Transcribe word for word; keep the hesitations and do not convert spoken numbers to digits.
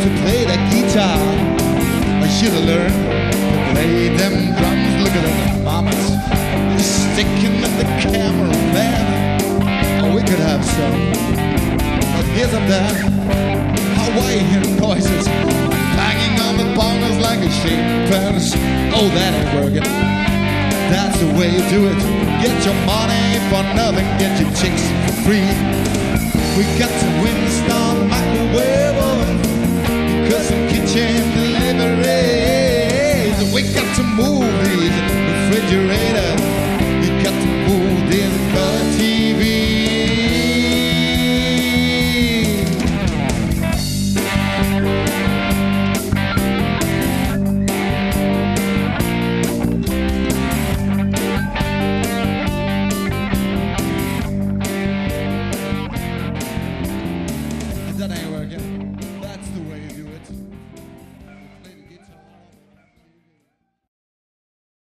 to play the guitar. I should have learned to play them drums. Look at them mamas sticking at the camera, man. Oh, we could have some. But here's up there, Hawaiian voices banging on the bongos like a sheep pants. Oh, that ain't working. That's the way you do it. Get your money for nothing, get your chicks for free. We got to win the star microwave oven, custom kitchen deliveries. We got to move these refrigerators. We got to move this color T V. That ain't working.